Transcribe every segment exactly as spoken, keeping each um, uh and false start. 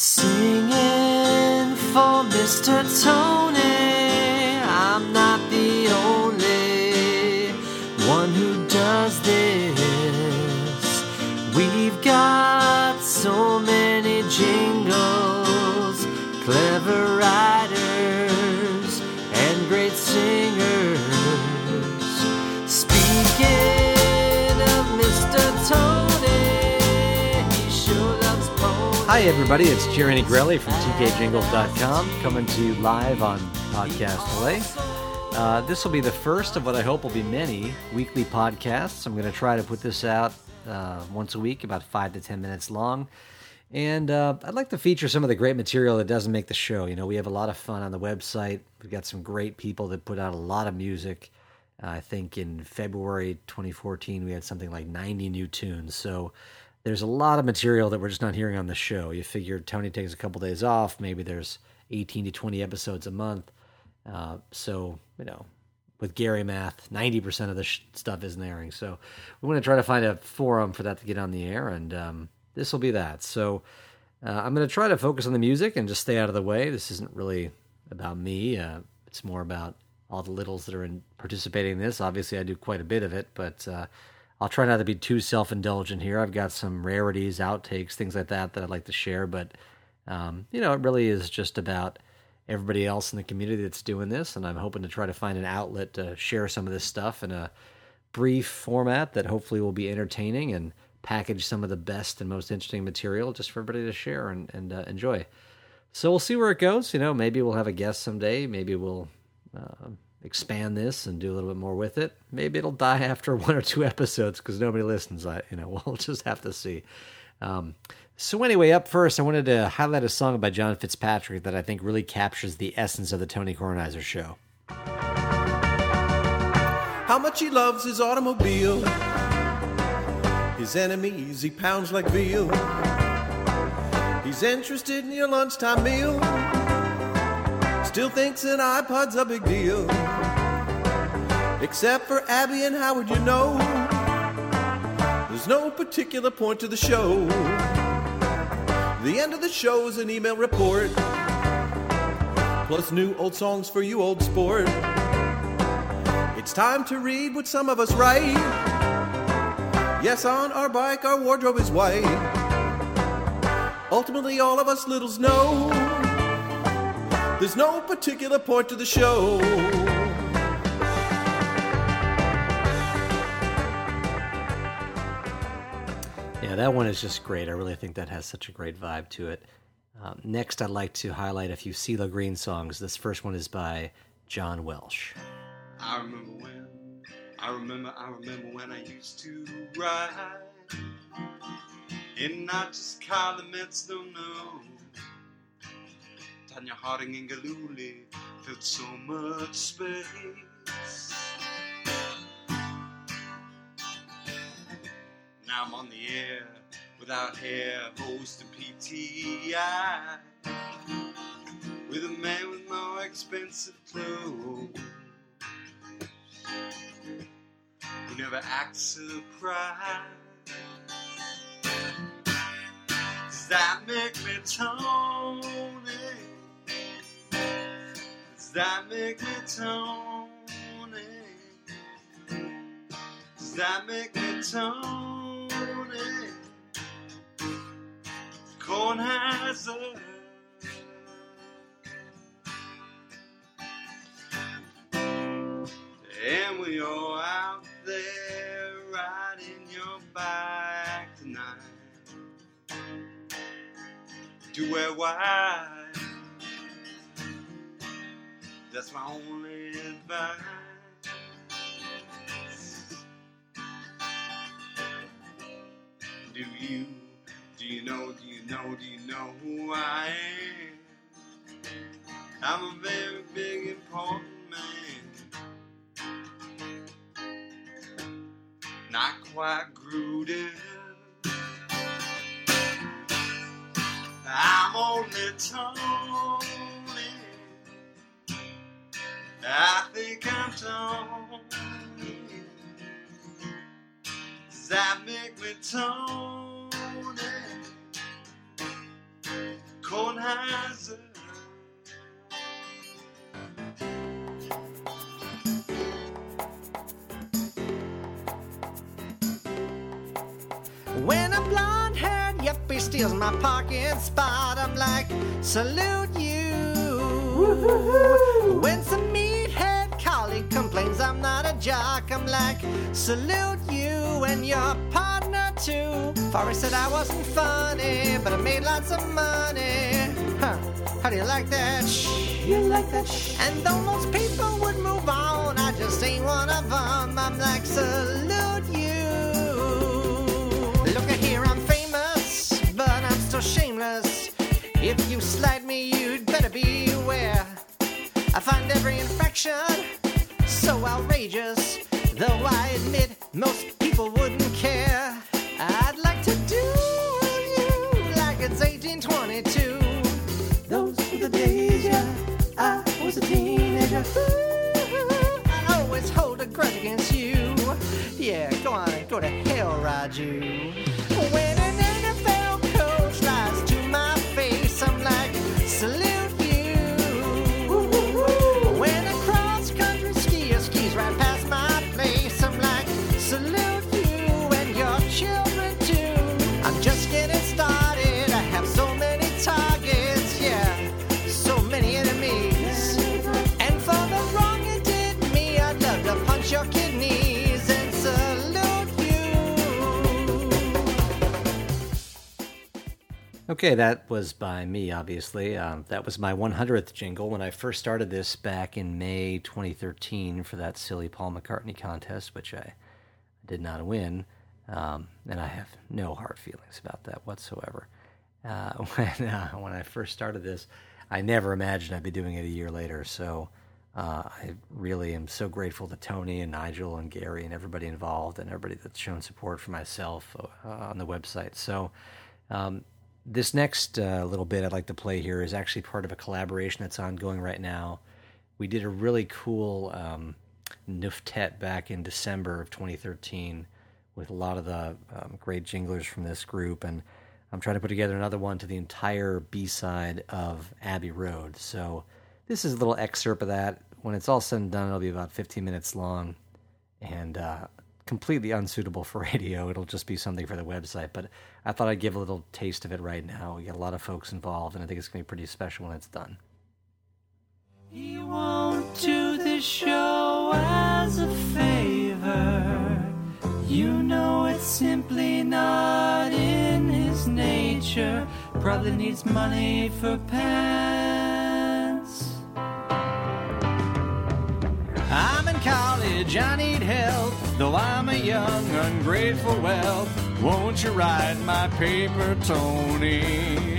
Singing for Mister Tony. I'm not the only one who does this. We've got so many jingles, clever writers, and great singers. Speaking of Mister Tony, he sure loves ponies. Hi everybody, it's Jerry Negrelli from T K Jingles dot com coming to you live on Podcast Delay. Uh, this will be the first of what I hope will be many weekly podcasts. I'm going to try to put this out uh, once a week, about five to ten minutes long. And uh, I'd like to feature some of the great material that doesn't make the show. You know, we have a lot of fun on the website. We've got some great people that put out a lot of music. Uh, I think in February twenty fourteen, we had something like ninety new tunes. So there's a lot of material that we're just not hearing on the show. You figure Tony takes a couple days off. Maybe there's eighteen to twenty episodes a month. Uh, so, you know, with Gary math, ninety percent of the sh- stuff isn't airing. So we want to try to find a forum for that to get on the air, and um, this will be that. So uh, I'm going to try to focus on the music and just stay out of the way. This isn't really about me. Uh, it's more about all the littles that are in participating in this. Obviously, I do quite a bit of it, but uh, I'll try not to be too self-indulgent here. I've got some rarities, outtakes, things like that that I'd like to share, but um, you know, it really is just about everybody else in the community that's doing this, and I'm hoping to try to find an outlet to share some of this stuff in a brief format that hopefully will be entertaining and package some of the best and most interesting material just for everybody to share and, and uh, enjoy. So we'll see where it goes. You know, maybe we'll have a guest someday. Maybe we'll uh, expand this and do a little bit more with it. Maybe it'll die after one or two episodes because nobody listens. I, you know, we'll just have to see. Um, so anyway, up first, I wanted to highlight a song by John Fitzpatrick that I think really captures the essence of the Tony Kornheiser Show. How much he loves his automobile, his enemies he pounds like veal. He's interested in your lunchtime meal, still thinks an iPod's a big deal. Except for Abby and Howard, you know, there's no particular point to the show. The end of the show is an email report, plus new old songs for you old sport. It's time to read what some of us write. Yes, on our bike our wardrobe is white. Ultimately all of us littles know there's no particular point to the show. Yeah, that one is just great. I really think that has such a great vibe to it. Um, next, I'd like to highlight a few CeeLo Green songs. This first one is by John Welsh. I remember when, I remember, I remember when I used to ride, and not just Calumet, no, no. Tanya Harding and Galooly filled so much space. Now I'm on the air, without hair, host and P T I, with a man with more expensive clothes, who never acts surprised. Does that make me Tony? Does that make me Tony? Does that make me Tony? Kornheiser. And we all out there riding your bike tonight. Do wear white. That's my only advice. Do you, do you know, do you know, do you know who I am? I'm a very big, important man. Not quite Gruden. I'm only Tony. I think I'm Tony. Does that make me Tony? hazard. When a blonde-haired yuppie steals my parking spot, I'm like, salute you. Woo-hoo-hoo. When some meathead colleague complains I'm not a jock, I'm like, salute you and your partner too. Forrest said I wasn't funny, but I made lots of money. Huh, how do you like that? Shh, you like that? Shh. And though most people would move on, I just ain't one of them. I'm like, salute you. Look at here, I'm famous, but I'm still shameless. If you slight me, you'd better beware. I find every infraction so outrageous, though I admit most people wouldn't care. I'd like to do you like it's eighteen twenty-two. Those were the days, yeah, I was a teenager. Ooh, I always hold a grudge against you. Yeah, go on and go to hell, Raju. When an N F L coach lies to my face, I'm like, salute you. When a cross-country skier skis right past my place, I'm like, salute you and your children too. I'm just getting started, I have so many targets, yeah, so many enemies. And for the wrong you did me, I'd love to punch your kidneys and salute you. Okay, that was by me, obviously. Um, that was my one hundredth jingle when I first started this back in May twenty thirteen for that silly Paul McCartney contest, which I did not win. Um, and I have no hard feelings about that whatsoever. Uh, when, uh, when I first started this, I never imagined I'd be doing it a year later. So uh, I really am so grateful to Tony and Nigel and Gary and everybody involved and everybody that's shown support for myself uh, on the website. So um, this next uh, little bit I'd like to play here is actually part of a collaboration that's ongoing right now. We did a really cool um, Nuftet back in December of twenty thirteen with a lot of the um, great jinglers from this group, and I'm trying to put together another one to the entire B-side of Abbey Road. So this is a little excerpt of that. When it's all said and done, it'll be about fifteen minutes long and uh, completely unsuitable for radio. It'll just be something for the website, but I thought I'd give a little taste of it right now. We got a lot of folks involved, and I think it's going to be pretty special when it's done. He won't do this show as a favor. You know it's simply not in his nature. Probably needs money for pants. I'm in college, I need help. Though I'm a young, ungrateful whelp. Won't you write my paper, Tony?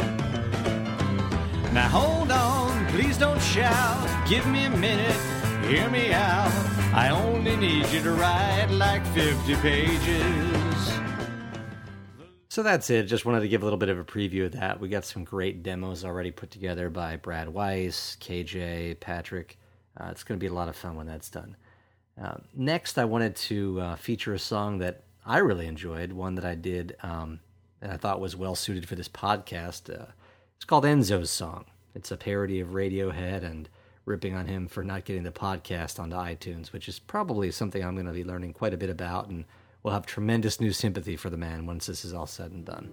Now hold on, please don't shout. Give me a minute, hear me out. I only need you to write like fifty pages. So that's it. Just wanted to give a little bit of a preview of that. We got some great demos already put together by Brad Weiss, K J, Patrick. Uh, it's going to be a lot of fun when that's done. Uh, next, I wanted to uh, feature a song that I really enjoyed, one that I did um, and I thought was well suited for this podcast. Uh, it's called Enzo's Song. It's a parody of Radiohead and ripping on him for not getting the podcast onto iTunes, which is probably something I'm going to be learning quite a bit about, and will have tremendous new sympathy for the man once this is all said and done.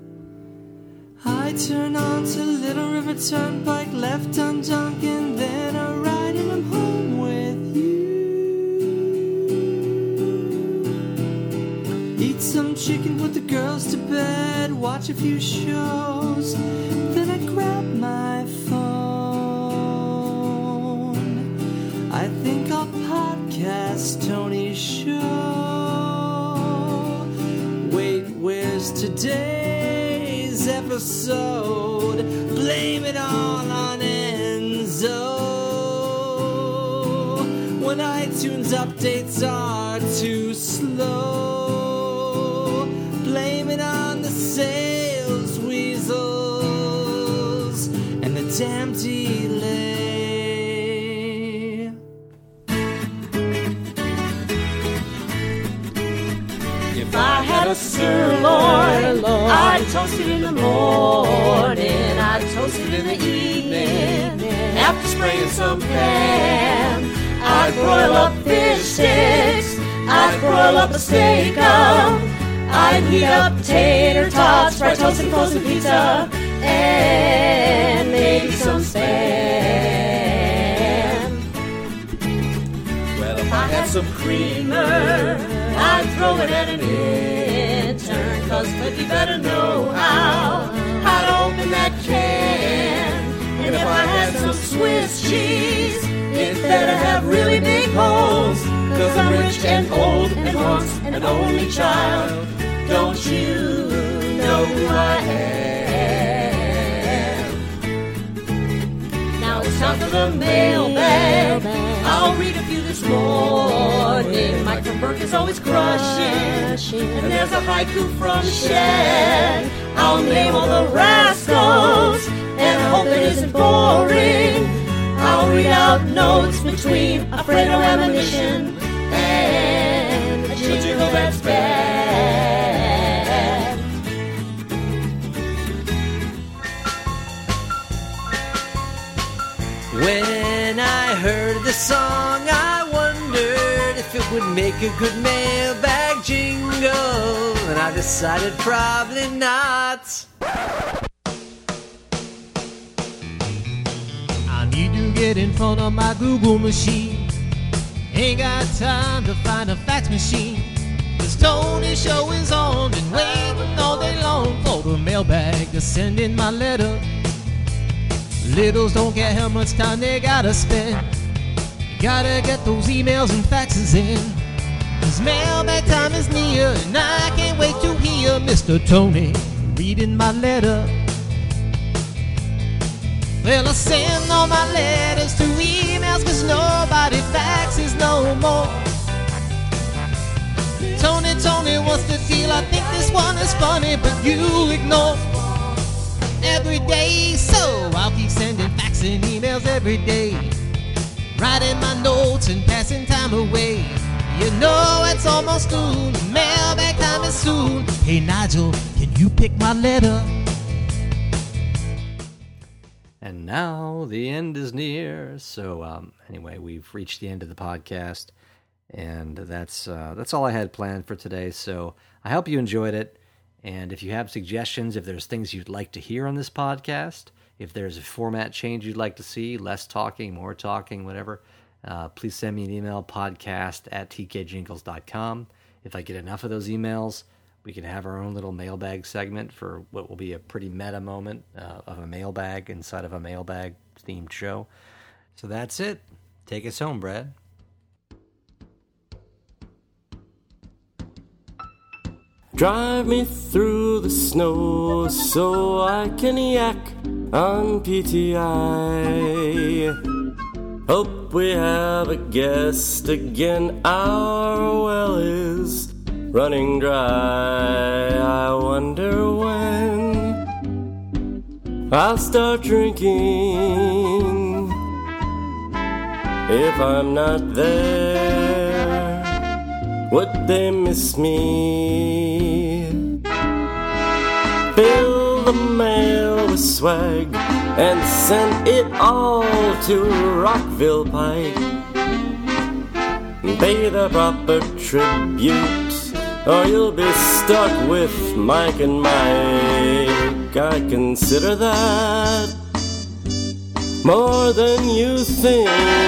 I turn on to Little River Turnpike, left on Duncan, then I'm riding him home with you. Eat some chicken, put the girls to bed, watch a few shows, then I grab my phone. I think I'll podcast Tony's show. Wait, where's today's episode? Blame it all on Enzo. When iTunes updates are too slow, blame it on the sales weasels and the damn delay. If I had a sirloin, I'd toast it in the morning. I'd toasted in the evening. After spraying some pan, I'd broil up fish sticks, I'd broil up a steak up, I'd heat up tater tots, fried toast and frozen pizza, and maybe some Spam. Well, if I had some creamer, I'd throw it at an intern, cause Cliffy better know how, how to open that can. And if I had some Swiss cheese, it better have really big holes, cause I'm rich and old and once an only child. Don't you know who I am? Now it's time for the mailbag. I'll read a few this morning. Mike from Burke is always crushing, and there's a haiku from Shed. I'll name all the rascals and hope it isn't boring. I'll read out notes between a Fredo ammunition and a jingle that's bad. When I heard the song, I wondered if it would make a good mailbag jingle, and I decided probably not. I need to get in front of my Google machine. Ain't got time to find a fax machine. This Tony show is on and waiting all day long for the mailbag to send in my letter. Littles don't care how much time they gotta spend. You gotta get those emails and faxes in. Cause mailbag time is near and I can't wait to hear Mister Tony reading my letter. Well, I send all my letters to emails cause nobody faxes no more. Tony, Tony, what's the deal? I think this one is funny, but you ignore every day. So I'll keep sending fax and emails every day, writing my notes and passing time away. You know it's almost noon, mailbag time is soon. Hey Nigel, can you pick my letter? And now the end is near. So um, anyway, we've reached the end of the podcast, and that's uh, that's all I had planned for today. So I hope you enjoyed it. And if you have suggestions, if there's things you'd like to hear on this podcast, if there's a format change you'd like to see, less talking, more talking, whatever, uh, please send me an email, podcast at t k jingles dot com. If I get enough of those emails, we can have our own little mailbag segment for what will be a pretty meta moment uh, of a mailbag inside of a mailbag-themed show. So that's it. Take us home, Brad. Drive me through the snow so I can yak on P T I. Hope we have a guest again. Our well is running dry. I wonder when I'll start drinking. If I'm not there, would they miss me? Fill the mail with swag and send it all to Rockville Pike. Pay the proper tribute, or you'll be stuck with Mike and Mike. I consider that more than you think.